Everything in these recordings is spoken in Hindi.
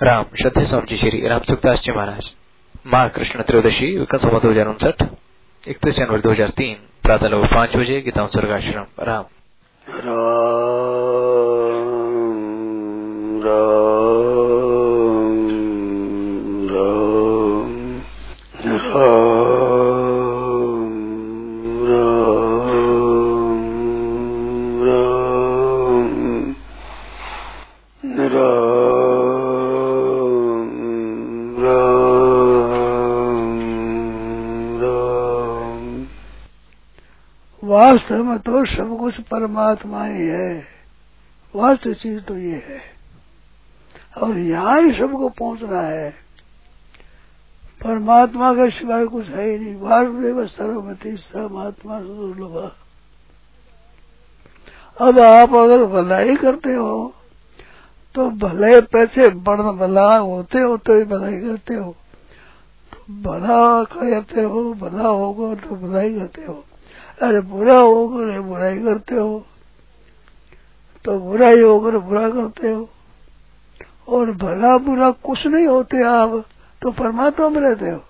राम श्रद्धे स्वामी श्री राम सुखदास जी महाराज। माह कृष्ण त्रयोदशी विक्रम संवत 2059 31 जनवरी 2003 प्रातः लगभग 5 बजे गीता स्वर्गाश्रम। राम वास्तव में तो सब कुछ परमात्मा ही है। वास्तव चीज तो ये है और यहाँ ही सबको पहुंचना है। परमात्मा के सिवाय कुछ है ही नहीं। वासुदेव सर्वमति समात्मा दुर्लभ। अब आप अगर भलाई करते हो तो भले पैसे बढ़ भला होते ही भलाई करते हो, तो भला करते हो, भला होगा तो भलाई करते हो। अरे बुरा होकर बुराई करते हो तो बुराई होकर बुरा करते हो। और भला बुरा कुछ नहीं होते आप तो परमात्मा में रहते हो।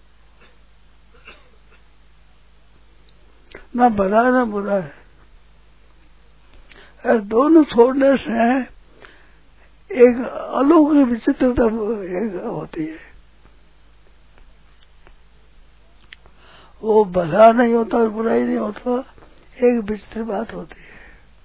ना भला ना बुरा है। अरे दोनों छोड़ने से एक अलौकिक विचित्रता एक होती है। वो भला नहीं होता और बुराई नहीं होता, एक विचित्र बात होती है।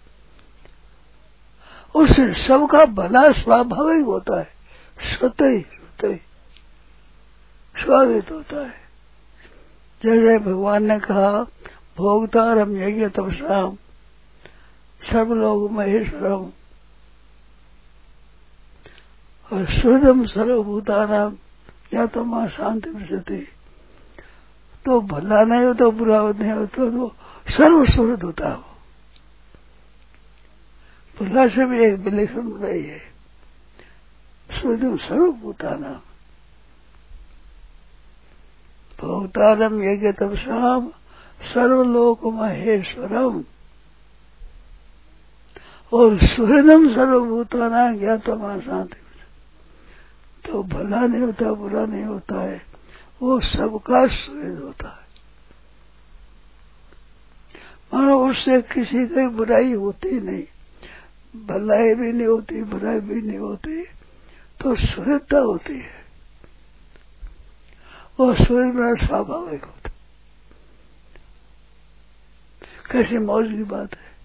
उससे सबका भला स्वाभाविक होता है, स्वतः ही स्वाभाविक होता है। जैसे भगवान ने कहा भोक्तारम यज्ञ तपसाम सर्वलोक महेश्वरम और सुहृदम सर्वभूतानाम या तो मां शांति प्रसति। तो भला नहीं होता, बुरा नहीं होता, तो सर्वस्वरूप होता हो। भला से भी एक विलक्षण बुराई है। सर्वभूतानाम भोक्तारम यज्ञ तपसाम सर्वलोक महेश्वरम और सुहृदम सर्वभूतानाम ज्ञातमा शांति। तो भला नहीं होता, बुरा नहीं होता है, वो सबका सुहृद होता है। मानो उससे किसी की बुराई होती नहीं, भलाई भी नहीं होती, बुराई भी नहीं होती, तो सुहृदता होती है। वो सुहृद में स्वाभाविक होता। कैसी मौज की बात है।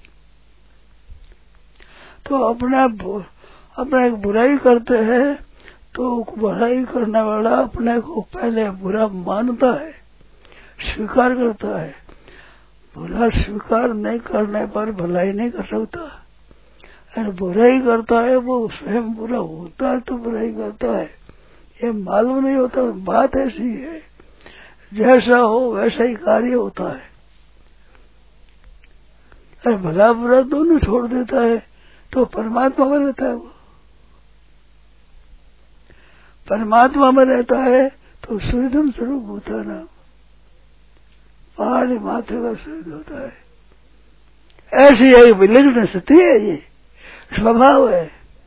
तो अपना एक बुराई करते हैं तो बुराई करने वाला अपने को पहले बुरा मानता है, स्वीकार करता है। बुरा स्वीकार नहीं करने पर भलाई नहीं कर सकता। अगर बुराई करता है वो स्वयं बुरा होता है तो बुराई करता है, ये मालूम नहीं होता। बात ऐसी है, जैसा हो वैसा ही कार्य होता है। अरे भला बुरा दोनों छोड़ देता है तो परमात्मा में रहता है। वो परमात्मा में रहता है तो सुहृदम स्वरूप होता ना, पहाड़ी माथे का सुहृद होता है। ऐसी एक विलक्षण स्थिति है, ये स्वभाव है।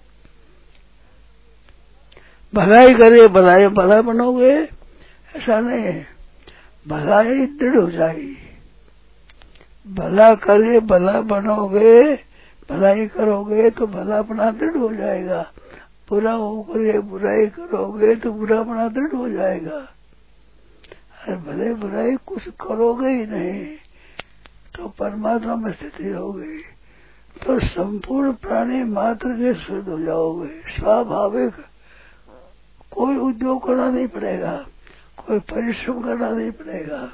भलाई करे भला बनोगे ऐसा नहीं है, भलाई दृढ़ हो जाएगी। भला करे भला बनोगे, भलाई करोगे तो भला अपना दृढ़ हो जाएगा। बुरा होकर बुराई करोगे तो बुरा अपना दृढ़ हो जाएगा। अरे भले बुराई कुछ करोगे ही नहीं तो परमात्मा में स्थिति होगी तो संपूर्ण प्राणी मात्र के शुद्ध हो जाओगे। स्वाभाविक, कोई उद्योग करना नहीं पड़ेगा, कोई परिश्रम करना नहीं पड़ेगा।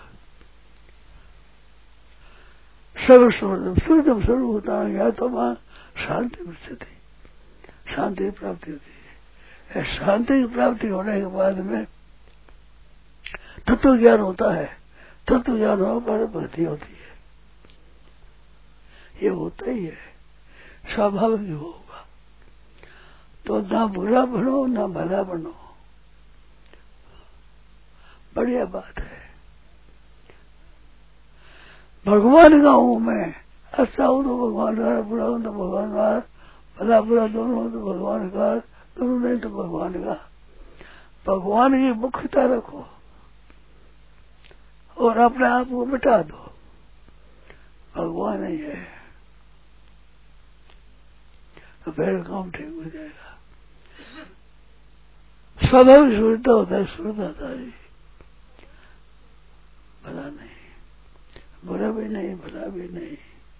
शुद्धम स्वरूप होता है तो वहां शांति स्थिति, शांति की प्राप्ति होती है। शांति की प्राप्ति होने के बाद में तत्व ज्ञान होता है। तत्व ज्ञान होने पर भक्ति होती है। ये होता ही है, स्वाभाविक होगा। तो ना बुरा बनो ना भला बनो, बढ़िया बात है। भगवान का हूं मैं, अच्छा हो तो भगवान का, बुरा हो तो भगवान का, भला बुरा दोनों हो तो भगवान का, गुरु नहीं तो भगवान का। भगवान की मुख्यता रखो और अपने आप को मिटा दो, भगवान ही है, तो फिर काम ठीक हो जाएगा। स्वभाव सुविधा होता है, सुविधाधारी, भला नहीं, बुरा भी नहीं, भला भी नहीं,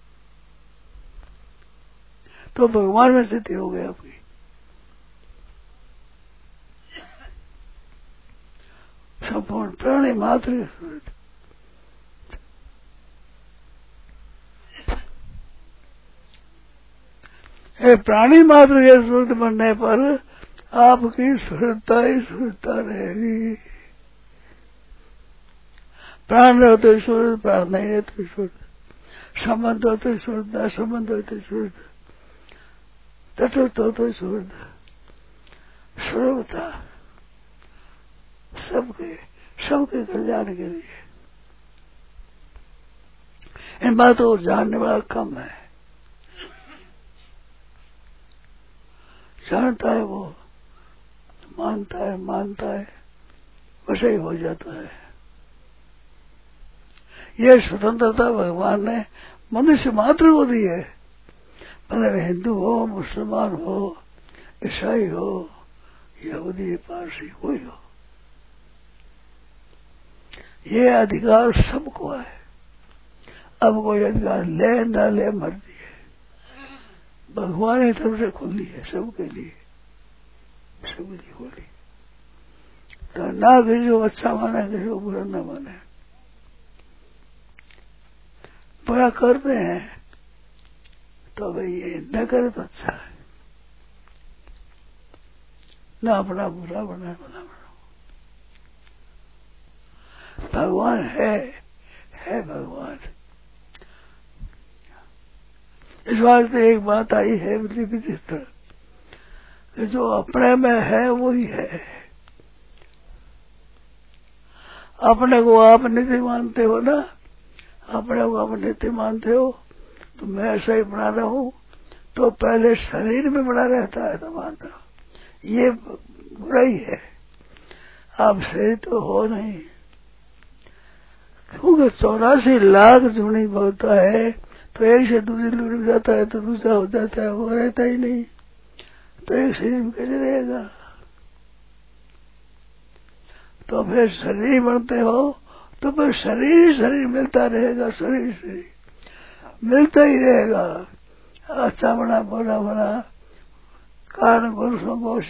तो भगवान में स्थिति हो गई आपकी। संपूर्ण प्राणी मात्र की सूरत, प्राणी मात्र के सूरत बनने पर आपकी सुरता ही सुरता रहेगी। प्राण हो तो सूरत, प्राण नहीं है तो सूरत, संबंध हो तो सूरत, असंबंध हो तो सूरत, तटस्थ हो तो सूरत, सर्वथा सबके कल्याण के लिए। इन बातों को जानने वाला कम है, जानता है वो मानता है वैसे ही हो जाता है। ये स्वतंत्रता भगवान ने मनुष्य मात्र को दी है, भले वे हिंदू हो, मुसलमान हो, ईसाई हो, यहूदी, पारसी, कोई हो, ये अधिकार सबको है। अब कोई अधिकार ले न ले मर्जी है, भगवान की तरफ से खुली है सबके लिए, सबके लिए खुली। तो ना किसी को अच्छा माने, किसी को बुरा न माने। बुरा करते हैं तो भाई ये न करे तो अच्छा है, ना अपना बुरा बनाए, भला बनाओ। भगवान है भगवान। इस वास्ते एक बात आई है विचित्र, कि जो अपने में है वही है। अपने को आप नित्य मानते हो ना, अपने को आप नित्य मानते हो, तो मैं ऐसा ही बना रहा हूं, तो पहले शरीर में बना रहता है तो मानता हूं, ये बुराई है। आप शरीर तो हो नहीं, क्योंकि 84 लाख जुनी होता है, तो एक से दूसरी लुढ़क जाता है तो दूसरा हो जाता है, वो रहता ही नहीं, तो एक शरीर में कैसे रहेगा। तो फिर शरीर बनते हो तो फिर शरीर मिलता रहेगा, शरीर मिलता ही रहेगा। अच्छा बना, बुरा बना, कारण पुरुषों को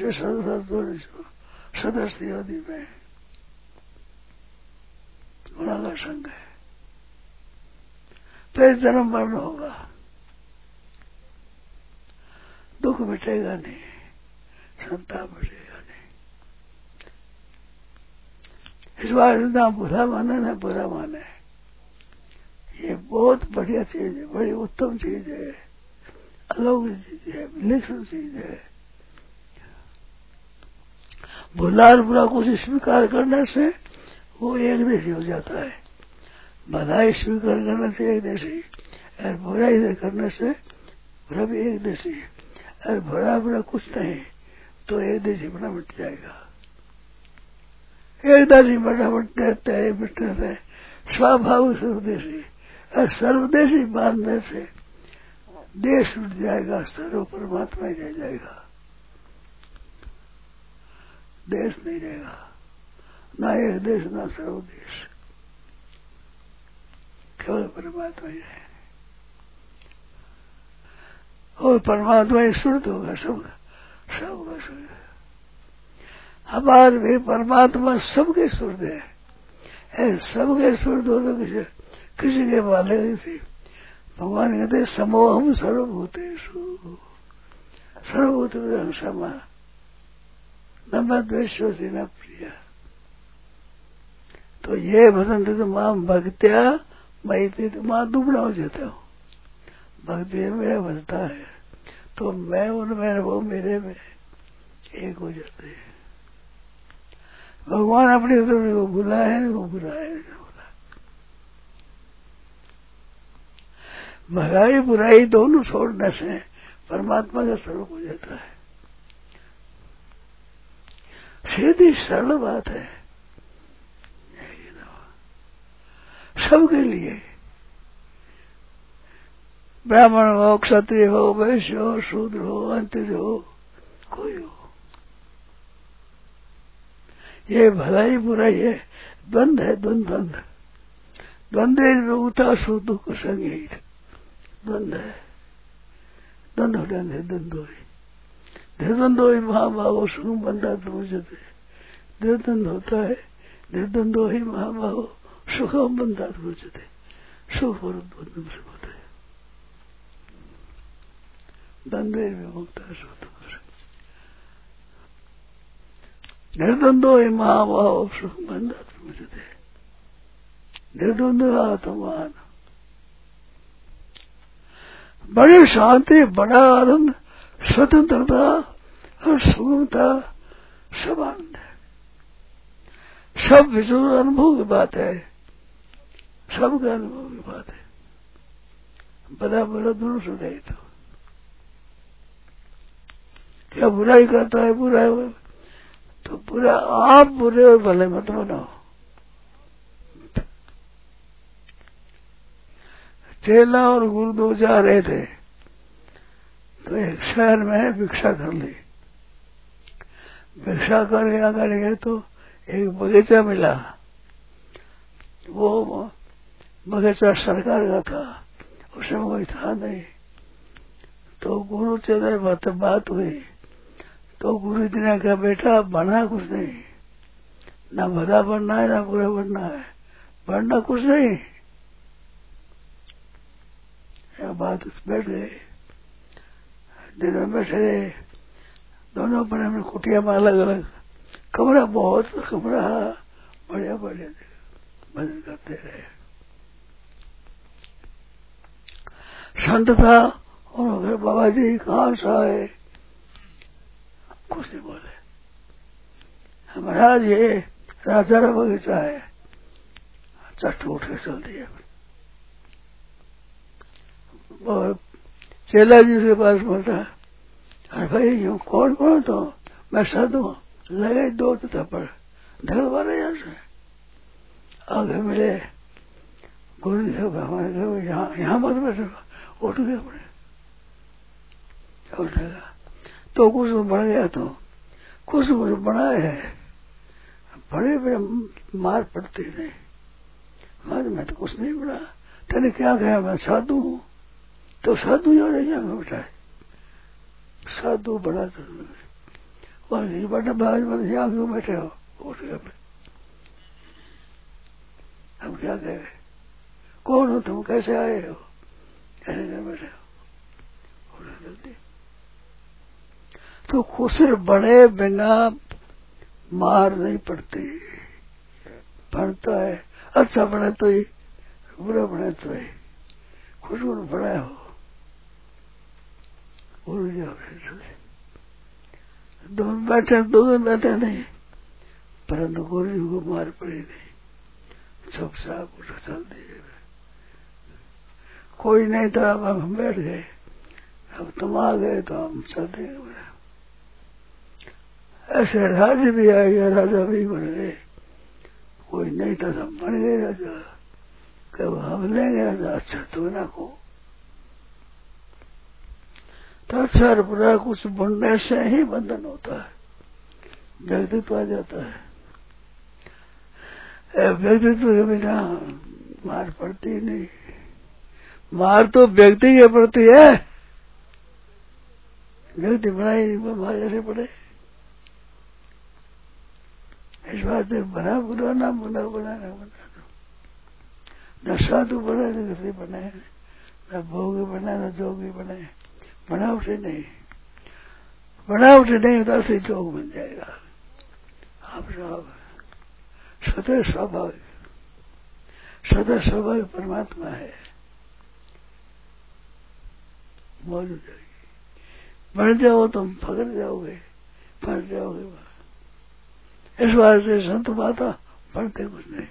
सदस्य आदि में गुणा का संग है। फिर जन्म मरण होगा, दुख मिटेगा नहीं, संताप मिटेगा नहीं। इस बार ना बुरा माने ना बुरा माने, ये बहुत बढ़िया चीज है, बड़ी उत्तम चीज है, अलौकिक चीज है, विलक्षण चीज है। भला और बुरा कुछ स्वीकार करने से वो एक देशी हो जाता है। भलाई स्वीकार करने से एक देशी, और बुराई करने से बुरा भी एक देशी, और बुरा बुरा कुछ नहीं तो एक देशी बना मिट जाएगा। एक देशी बना मिटने से स्वाभाविक सर्वदेशी, और सर्वदेशी बांधने से देश उठ जाएगा, सर्व परमात्मा ही रह जाएगा, देश नहीं रहेगा, ना एक देश ना सर्वदेश, केवल परमात्मा ही है। और परमात्मा ही शुद्ध होगा, सबका शुद्ध। हमारे भी परमात्मा सबके शुद्ध है, सबके शुद्ध हो तो किसी के वाले नहीं थी। भगवान कहते समोहम सर्वभूतेषु सर्वभूत क्षमा न मैं द्वेषोसी न प्रिया। तो ये भजन तो मां भक्त्या मैं तो मां दुबड़ा हो जाता हूँ, भक्ति मेरा भजता है तो मैं उनमें वो मेरे में एक हो जाते हैं। भगवान अपनी तरफ को बुला है वो बुरा है, भलाई बुराई दोनों छोड़ने से परमात्मा का स्वरूप हो जाता है। सीधी सरल बात है, सबके लिए, ब्राह्मण हो, क्षत्रिय हो, वैश्य हो, शूद्र हो, अंत्यज हो, कोई हो, ये भलाई बुराई है, द्वंद है, द्वंद द्वंद्व उता सो दुख संगीत, द्वंद है, द्वंद है, द्वंद्व निर्द्वंदो ही महाभाव सुखम बंधा मुझते, निर्द्वंद होता है, निर्द्वंदो ही महाभाव सुखम बंधा मुझते, सुख और द्वंद्व से होता है, द्वंद्व में मुक्ता सो दुख, निर्द्वंदो ही महाभाव सुखम बंधा मुझते, निर्द्वंद आत्मान, बड़ी शांति, बड़ा आनंद, स्वतंत्रता और सुगमता, सब आनंद है, सब विश्व अनुभव की बात है, सबका अनुभव की बात है, बड़ा बड़ा दोनों सुनाई क्या बुराई करता है, बुरा है तो बुरा, आप बुरे और भले मत बनाओ। चेला और गुरु दो जा रहे थे तो एक शहर में भिक्षा कर ली, भिक्षा करके आकर गए तो एक बगीचा मिला, वो बगीचा सरकार का था, उसमें कोई था नहीं, तो गुरु चेले बात हुई, तो गुरु जी ने कहा बेटा बनना कुछ नहीं, ना भला बनना है ना बुरा बनना है, बनना कुछ नहीं, यह बात बैठ गए, दिन में बैठे रहे, दोनों बड़े में कुटिया में अलग अलग, कमरा बहुत कमरा बढ़िया बढ़िया भजन करते रहे, संत था, और बाबा जी कहाँ सा है, कुछ नहीं बोले, महाराज ये राजा का बगीचा है, चट उठ के चल दिया, चेला जी के पास बोलता, अरे भाई यूं कौन कौन तो मैं साधु लगे दो थप्पड़ धड़ वाले यहाँ से आगे मिले, गुरु जी हमारे यहाँ मत बैठो, उठ गए अपने, उठेगा तो कुछ बढ़ गया, तो कुछ बड़ा है, बड़े बड़े मार पड़ती नहीं, मैं तो कुछ नहीं बड़ा, तेने क्या कहा मैं साधु हूँ, तो साधु यहाँ रह जाएगा बेटा, साधु बड़ा और बड़ा बाज बन यहाँ क्यों बैठे हो, उठ गए, हम क्या कहे, कौन हो तुम, कैसे आए हो, कैसे घर बैठे हो, जल्दी तो खुश बड़े बिना मार नहीं पड़ती, पड़ता है, अच्छा बने तो ही, बुरा बने तो ही, खुश बड़ा हो, गुरु जी दोनों बैठे नहीं, परंतु गुरु जी को मार पड़ी नहीं, चुपचाप उठ चल दिए, कोई नहीं था, अब हम बैठ गए, अब तुम आ गए तो हम चल देंगे, ऐसे राजा भी आ गया, राजा भी बन गए, कोई नहीं था, हम बन गए राजा, कब हम लेंगे राजा, अच्छा तो ना को, तो अच्छा और बुरा कुछ बनने से ही बंधन होता है, व्यक्तित्व आ जाता है, व्यक्तित्व के बिना मार पड़ती नहीं, मार तो व्यक्ति के प्रति है, व्यक्ति बनाई मार जैसे पड़े, इस बात से बना बुरा ना बना बना ना बना, न साधु बना न गरीब बनाए, न भोगी बना न जोगी बनाए, बनावटी नहीं, बनावटी नहीं होता से जोग बन जाएगा, आप सब सदैव स्वाभाविक, सदैव स्वाभाविक परमात्मा है, मौजूद जाएगी, बढ़ जाओ तुम पकड़ जाओगे, फंस जाओगे, इस बात से संत माता पढ़ते कुछ नहीं,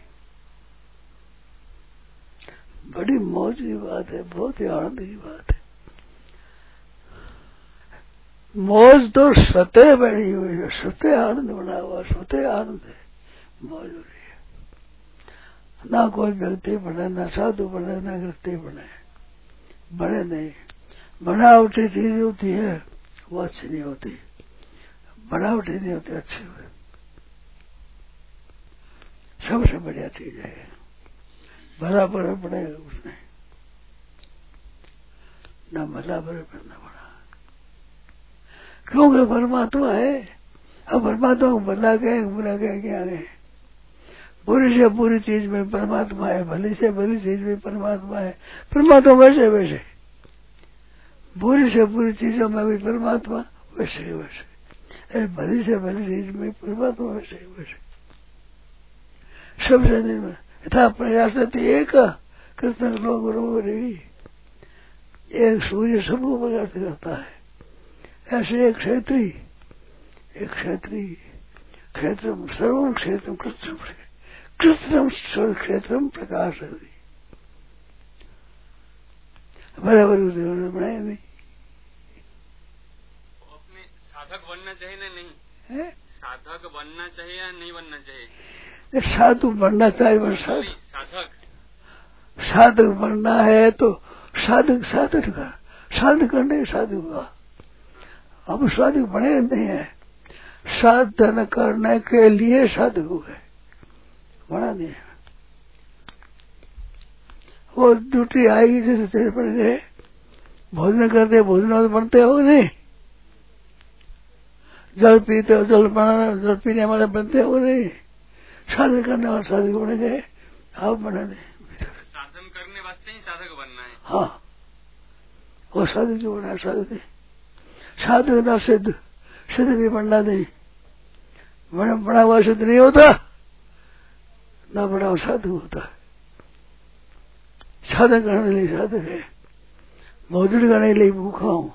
बड़ी मौज की बात है, बहुत ही आनंद की बात है, मौज तो स्वतः बनी हुई है, स्वतः आनंद बना हुआ, स्वतः आनंद है, मौज हो रही है। ना कोई व्यक्ति बने, ना साधु बने, ना गृहस्थी बने, बने नहीं। बनावटी चीज होती है वो अच्छी नहीं होती, बनावटी नहीं होती, अच्छी हुई। सबसे बढ़िया चीज है, भला पर पड़े उसने, न भला पर न बड़ा, क्योंकि परमात्मा है। अब परमात्मा को भला कहे बुरा कहे क्या है? बुरी से बुरी चीज में परमात्मा है, भली से भली चीज में परमात्मा है। परमात्मा वैसे वैसे, बुरी से बुरी चीजों में भी परमात्मा वैसे वैसे, भली से भली चीज में परमात्मा वैसे वैसे। सबसे निर्मल यथा प्रयास एक कृष्ण लोग रो रही, एक सूर्य सबको प्रकाश करता है, ऐसे एक क्षेत्री क्षेत्रम सर्वम क्षेत्रम कृष्णम क्षेत्रम प्रकाश बराबर बनाए नहीं। अपने साधक बनना चाहिए ना नहीं है? साधक बनना चाहिए या नहीं बनना चाहिए? साधु बनना चाहिए, साधक बनना है तो साधक करने साधु का। अब साधु बने नहीं है, साधन करने के लिए साधु है, बना नहीं है। वो ड्यूटी आएगी जैसे तेरे पड़ गए, भोजन करते भोजन बनते हो नहीं, जल पीते हो जल बनाना, जल पीने वाले बनते हो नहीं, साधन करने वाले साधु बने गए, आप बना नहीं। साधन करने वास्ते ही साधक बनना है। हाँ, वो साधु क्यों बना? साधु ना सिद्ध भी बनना नहीं, बड़ा हुआ सिद्ध नहीं होता, ना बड़ा हुआ साधु होता है। साधन करने लिए साधक है, भोजन करने लिए भूखा हूँ।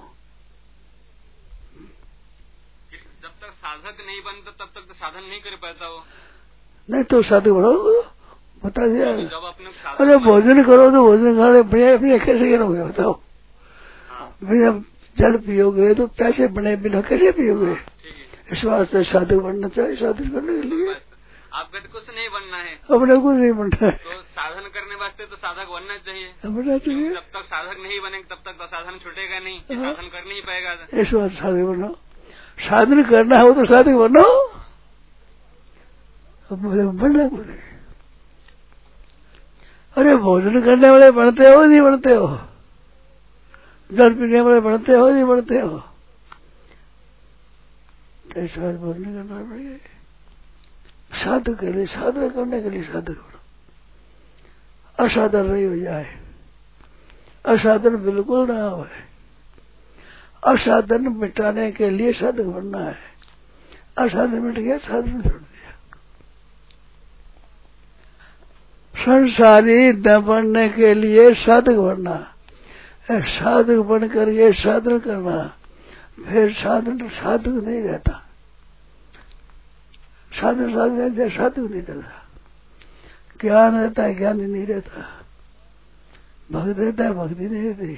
जब तक साधक नहीं बनता तब तक तो साधन नहीं कर पाता हो। नहीं तो साधु बनो, बता दिया। जब अपने अरे भोजन करो तो भोजन खाने अपने कैसे करोगे बताओ? बिना जल पियोगे तो पैसे बने बिना कैसे पियोगे? इस वास्ते साधु बनना चाहिए, साधु करने के लिए। आपको तो कुछ नहीं बनना है, अपने कुछ नहीं बनना है, तो साधन करने वास्ते तो साधक बनना चाहिए। बनना चाहिए। जब तक साधक नहीं बनेगा तब तक तो साधन छूटेगा नहीं, साधन कर नहीं पाएगा। इस वास्ते साधु बनो, साधन करना हो तो साधु बनो, बनना कुछ नहीं। अरे भोजन करने वाले बनते हो नहीं बनते हो, जल पीने वाले बनते हो नहीं बनते हो, ऐसा भोजन करना पड़ेगा। साधु के लिए, साधन करने के लिए साधक बनो, असाधन नहीं हो जाए, असाधन बिल्कुल ना हो। असाधन मिटाने के लिए साधक बनना है, असाधन मिट गया, साधन छोड़ दिया। संसारी न बनने के लिए साधक बनना, साधक बनकर ये साधन करना, फिर साधन साधक नहीं रहता, साधन साधक नहीं रहता। ज्ञान रहता है, ज्ञान नहीं रहता, भक्ति रहता है, भक्ति नहीं रहती।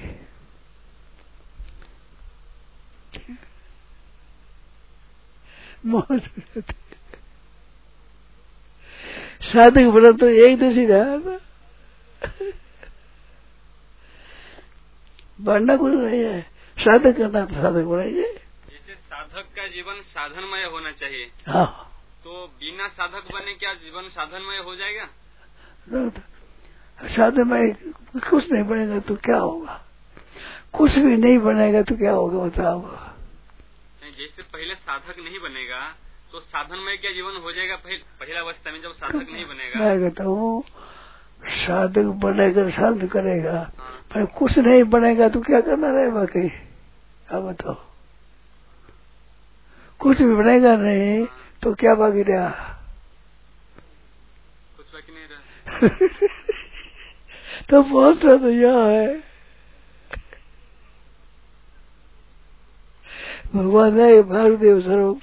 मौज रहती, साधक बना तो एक दशी रहा था, बनना कुछ नहीं है, साधक करना तो साधक बनाइए। जैसे साधक का जीवन साधनमय होना चाहिए, हाँ, तो बिना साधक बने क्या जीवन साधनमय हो जाएगा? साधनमय कुछ नहीं बनेगा तो क्या होगा? कुछ भी नहीं बनेगा तो क्या होगा बताओ? जैसे पहले साधक नहीं बनेगा तो साधनमय क्या जीवन हो जाएगा? पहला अवस्था में जब साधक नहीं बनेगा। मैं कहता हूँ साधक बनेगा, साधन करेगा, पर कुछ नहीं बनेगा तो क्या करना रहे बाकी? अब बताओ, कुछ भी बनेगा नहीं तो क्या बाकी रहा? कुछ बाकी नहीं रहा। तो पहुंचना तो यह है, भगवान है भारदेव स्वरूप।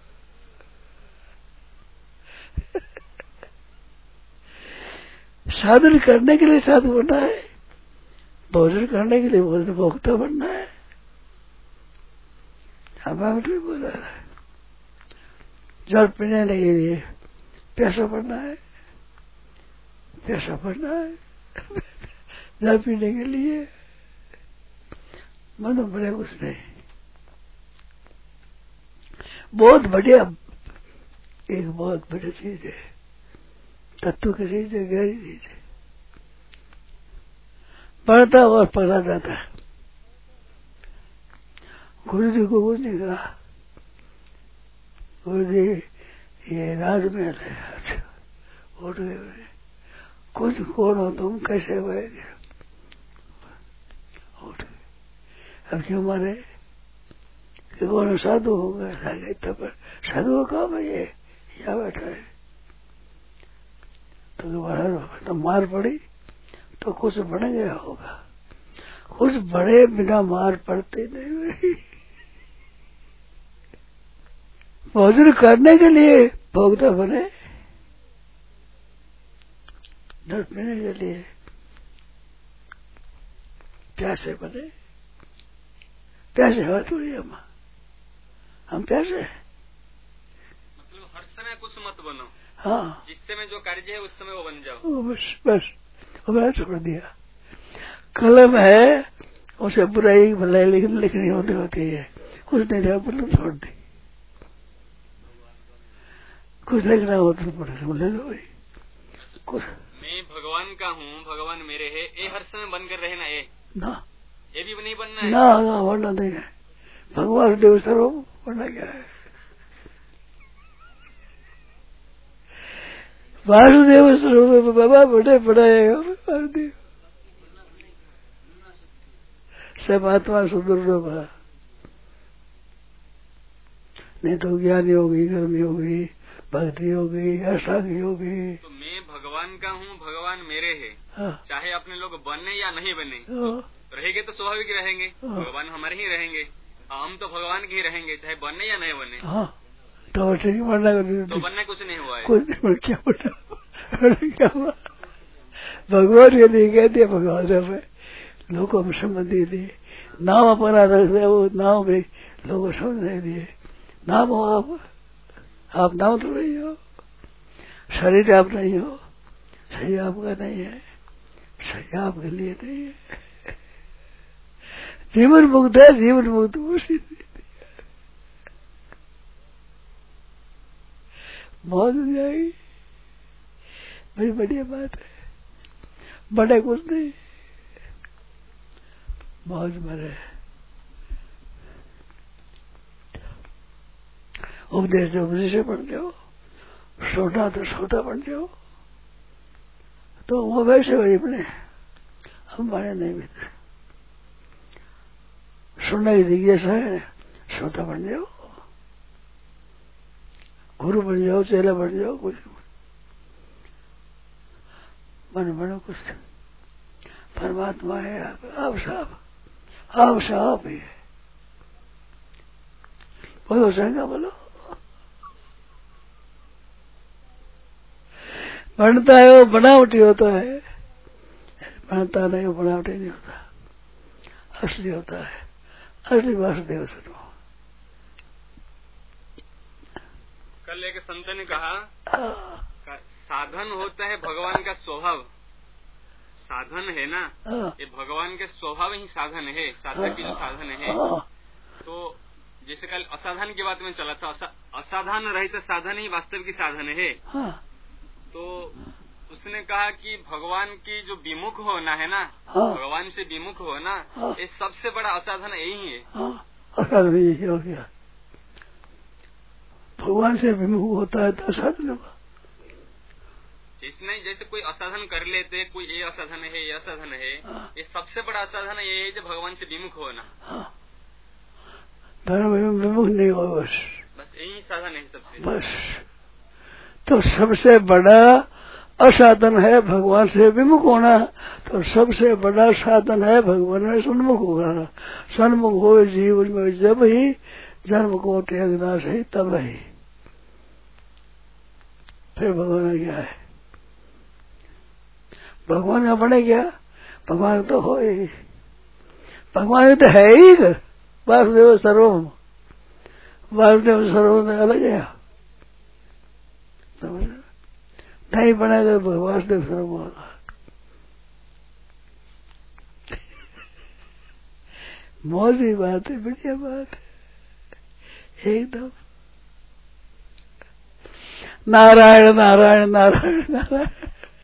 साधन करने के लिए साधु बनना है, भोजन करने के लिए भोजन भोक्ता बनना है। हमें नहीं बोला जल पीने के लिए पैसा भरना है, पैसा भरना है जल पीने के लिए, मन बड़े कुछ नहीं। बहुत बढ़िया, एक बहुत बड़ी चीज है, तत्व की चीज है, गहरी चीज है, पढ़ता और पढ़ा जाता है। गुरु जी को कुछ नहीं कहा, गुरु जी ये राजमहल है, अच्छा उठ गए, कुछ कौन हो तुम, कैसे बहेगे, उठ गए। अब क्यों मारे कि कौन साधु होगा, साधु का काम है ये, यहाँ बैठा है। तो दोबारा तो मार पड़ी तो कुछ बन गया होगा, कुछ बड़े बिना मार पड़ते नहीं। भोजन करने के लिए भोगता बने, जल पीने के लिए प्यासे बने। प्यासे हो थोड़ी हम प्यासे हैं। मतलब हर समय कुछ मत बनो, हाँ, जिस समय जो कार्य है उस समय वो बन जाओ। बस बस वो मैंने छोड़ दिया। कलम है उसे बुराई भलाई लिखनी होती है, कुछ नहीं था मतलब छोड़ दी, कुछ लिखना हो तो ले लो भाई। कुछ मैं भगवान का हूँ, भगवान मेरे है, ये हर समय बनकर रहे ना, ये ना, ये भी नहीं बनना है ना वरना नहीं है। भगवान देव सर्व वरना क्या है, वासुदेव स्वरूप बाबा बड़े बड़े वासुदेव सब आत्मा सुदूर नहीं तो ज्ञानी होगी, कर्मी होगी, भक्ति होगी, अष्टांगी होगी। तो मैं भगवान का हूँ, भगवान मेरे है। हाँ, चाहे अपने लोग बने या नहीं बने, हाँ, रहेंगे तो स्वाभाविक रहेंगे, हाँ, भगवान हमारे ही रहेंगे, हम तो भगवान के ही रहेंगे, चाहे बने या नहीं बने। हाँ, तो ठीक बनना तो बनने कुछ नहीं हुआ है, कुछ नहीं, क्या बना क्या हुआ। भगवान के लिए कह दिया, भगवान में लोगों में संबंधी दिए, नाम अपना रख दे, वो नाम भी लोगों समझने दिए। नाम हो आप नाम तो नहीं हो, शरीर आप नहीं हो, शरीर आपका नहीं है, शरीर आपके लिए नहीं है। जीवन मुक्त है, जीवन मुक्त उसी मौज हो जाएगी, बड़ी बढ़िया बात है, बड़े कुछ नहीं, मौज मरे। उपदेश जो उपदेश बन जाओ, सोना तो सोता बन जाओ, तो वो वैसे वही बने, हम बने नहीं मिलते। सुनने की जिज्ञासा है, सोता बन जाओ, गुरु बन जाओ, चेला बन जाओ, कुछ मन बनो कुछ। परमात्मा है आप साफ ही है। बोलो संगा बोलो, बनता है वो बनावटी होता है, बनता नहीं वो बनावटी नहीं होता, असली होता है, असली वासुदेव स्वरूप। कल एक संत ने कहा साधन होता है भगवान का स्वभाव, साधन है ना, ये भगवान के स्वभाव ही साधन है, साधक की जो साधन है। तो जैसे कल असाधन की बात में चला था, असाधन रहित साधन ही वास्तविक साधन है। तो उसने कहा कि भगवान की जो विमुख होना है ना, भगवान से विमुख होना, ये सबसे बड़ा असाधन यही है। असाधन यही हो गया, भगवान से विमुख होता है तो असाधन होगा। जिसने जैसे कोई असाधन कर लेते, कोई ये असाधन है, ये असाधन है, ये सबसे बड़ा असाधन ये है जो भगवान से विमुख होना। विमुख नहीं हो, बस यही साधन है सबसे। बस तो सबसे बड़ा असाधन है भगवान से विमुख होना, तो सबसे बड़ा साधन है भगवान में सन्मुख होना। सन्मुख हो जीवन में जब ही जन्म को त्यागना सही तब ही, फिर भगवान क्या है, भगवान का बने क्या, भगवान तो हो ही, भगवान तो है ही, वासुदेव सर्वम वासुदेव सर्वोदय अलग है, नहीं बनेगा वासुदेव सर्वोदय। मौजी बात है, बढ़िया बात है एकदम। नारायण नारायण नारायण नारायण।